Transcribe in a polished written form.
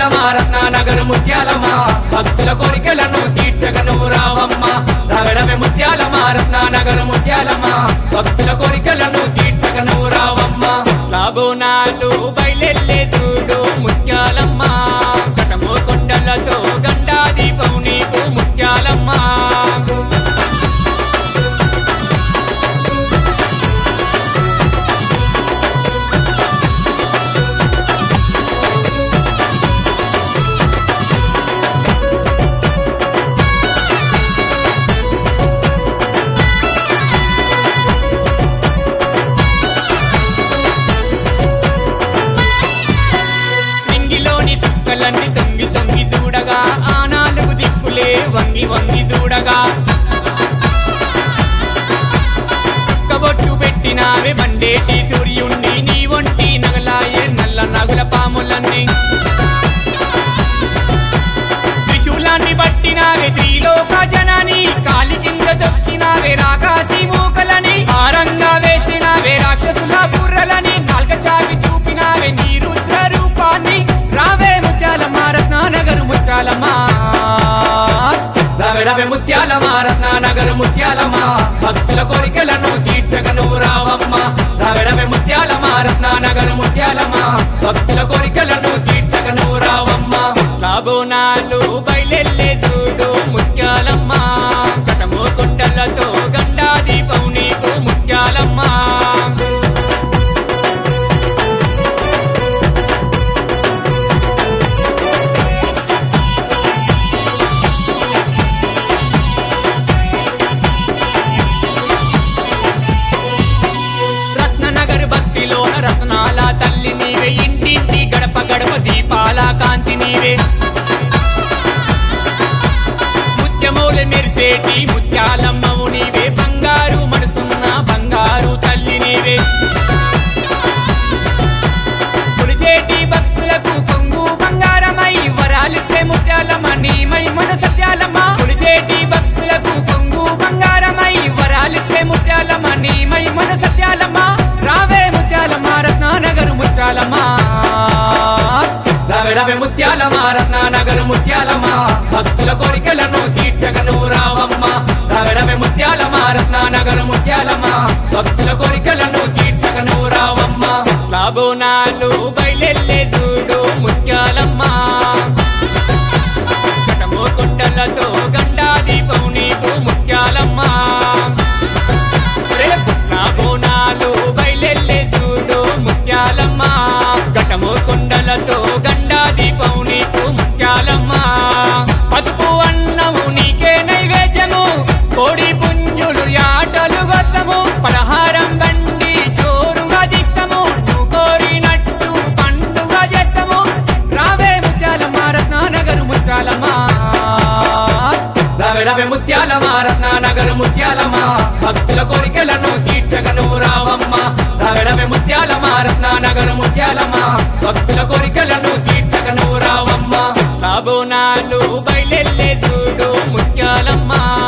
ముత్యాలమా రత్నానగర్ ముత్యాలమా భక్తుల కోరికలను తీర్చగను రావమ్మా రావడమే ముత్యాలమా రత్నానగర్ ముత్యాలమా భక్తుల కోరికలను తీర్చగను రావమ్మా లాబోనాలు బయలెల్లే చూడు ముత్యాలమ్మ కటమో కొండలతో గండా దీపం నీకు ముత్యాలమ్మ సుక్కలన్నీ తొంగి తొంగి చూడగా ఆ నాలుగు దిక్కులే వంగి వంగి చూడగా సుక్కబొట్టు పెట్టినావే బండేటి సూర్యుణ్ణి నీ ఒంటి నగలాయే నల్ల నగుల పాములన్నీ త్రిశూలాన్ని పట్టినావే త్రిలోక జనని కాలి కింద తొక్కినావే రాకాసి మూకలని ఆరంగా వేసినావే రాక్షసుల బుర్రలని నాల్క చావి చూపినావే నీ రుద్ర రూపాన్ని రావే ముత్యాలమా రత్నానగర్ ముత్యాలమా రావే ముత్యాలమా రత్నానగర్ ముత్యాలమా భక్తుల కోరికలను తీర్చగను రావమ్మా రావే ముత్యాలమా రత్నానగర్ ముత్యాలమా భక్తుల కోరికలను తీర్చగను రావమ్మా లాబోనాలు బయలెల్లే చూడు ముత్యాలమ్మ కటమో కొండలతో గండా దీపం నీకు ముత్యాలమ్మ బస్తిలోన రత్నాల తల్లి నీవే ఇంటింటి గడప గడప దీపాల కాంతి నీవే ముత్యమౌలు మెరిసేటి ముత్యాలమ్మవు నీవే బంగారు మనసున్న బంగారు తల్లి నీవే కొలిచేటి భక్తులకు కొంగు బంగారమై వరాలిచ్చే ముత్యాలమ్మ నీమై మన సత్యాలమ్మ కొలిచేటి భక్తులకు కొంగు బంగారమై వరాలిచ్చే ముత్యాలమ్మ నీమై మన సత్యాలమ్మ రావే ముత్యాలమా రత్నానగర్ ముత్యాలమా రావే ముత్యాలమా రత్నానగర్ ముత్యాలమా భక్తుల కోరికలను తీర్చగను రావమ్మా రావే ముత్యాలమా రత్నానగర్ ముత్యాలమా భక్తుల కోరికలను తీర్చగను రావమ్మా లాబోనాలు బయలెల్లే చూడు ముత్యాలమ్మ కటమో కొండలతో గండా దీపం నీకు ముత్యాలమ్మ లాబోనాలు బయలెల్లే చూడు ముత్యాలమ్మ ఘటమో కొండలతో గండా దీపం నీకు ముత్యాలమ్మ పసుపు అన్నము నీకే నైవేద్యము కోడి పుంజులు యాటలు గస్తము పలహారం బండి జోరుగా తీస్తాము నువ్వు కోరినట్టు పండుగ చేస్తాము రావే ముత్యాలమా రత్నానగర్ ముత్యాలమా రావే ముత్యాలమా రత్నానగర్ ముత్యాలమా భక్తుల కోరికలను తీర్చగను రావమ్మా రావే ముత్యాలమా రత్నానగర్ ముత్యాలమా భక్తుల కోరికలను తీర్చగను రావమ్మా లాబోనాలు బయలెల్లే చూడు ముత్యాలమ్మ